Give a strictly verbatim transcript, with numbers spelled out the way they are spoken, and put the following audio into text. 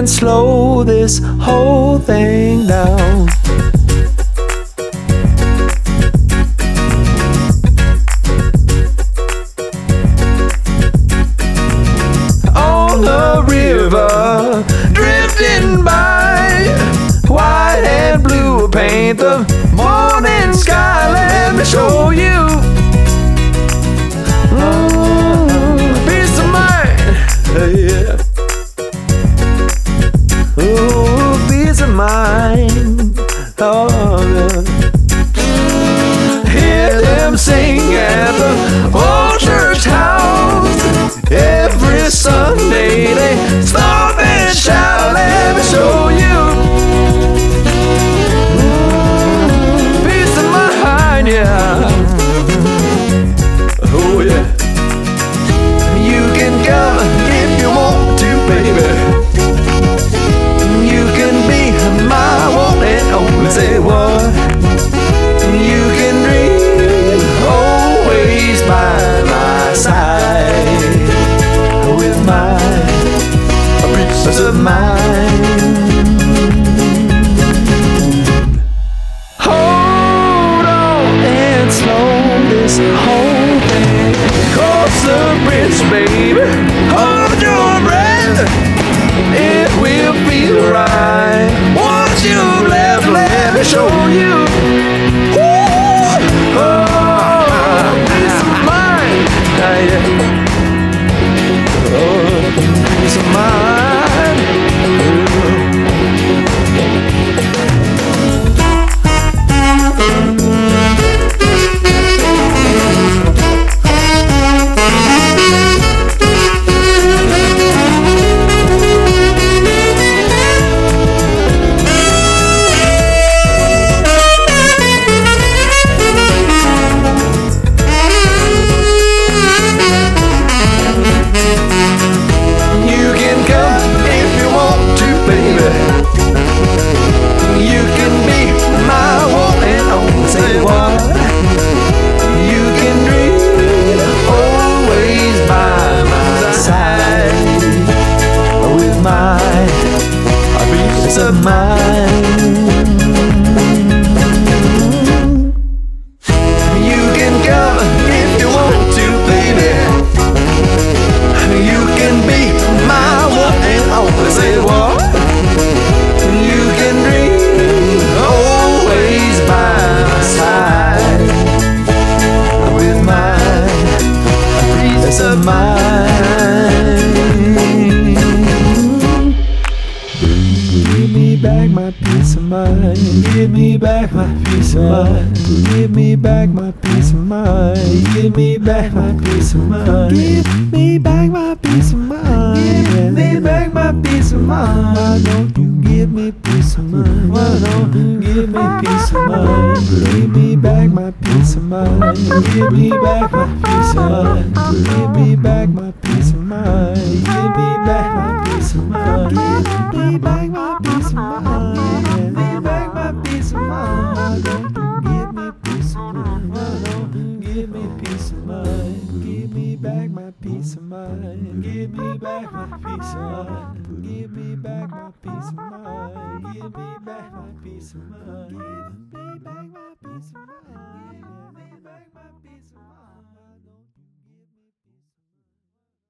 and slow this whole thing down. On the river, drifting by, white and blue paint the morning sky. Let me show you mm, peace of mind, yeah. Oh, peace of mind, oh, yeah. Hear them sing at the old church house. Every Sunday they stop and shout. Let me show you mm, peace of mind, yeah. Oh yeah. You can come if you want to, baby. You can be my one and only. Say what? You can dream always by my side, with my peace of mind. Hold on and slow this whole thing. Cross the bridge, baby. Hold your breath. It will feel right. Once you left, let me show you. Woo! Oh, peace of mind. Yeah. Oh, peace of mind. Of mine. You can come if you want to, baby. You can be my one and only. Say what? You can dream always by my side, with my peace of mind. Give me back my peace of mind. Give me back my peace of mind. Give me back my peace of mind. Give me back my peace of mind. Give me back my peace of mind. Give me back my peace of mind. Why don't you give me peace of mind? Why don't you give me peace of mind? Give me back my peace of mind. Give me back my peace of mind. Give me back my peace of mind. Give me back my peace of mind. Give me back my peace of mind. Give me back my peace of mind. Why don't you give me peace of mind? Why don't you give me peace of mind? Give me back my peace of mind. Give me back my peace of mind. Give me back my peace of mind. Give me back my peace of mind. Give me back my peace of mind. Give me back my peace of mind.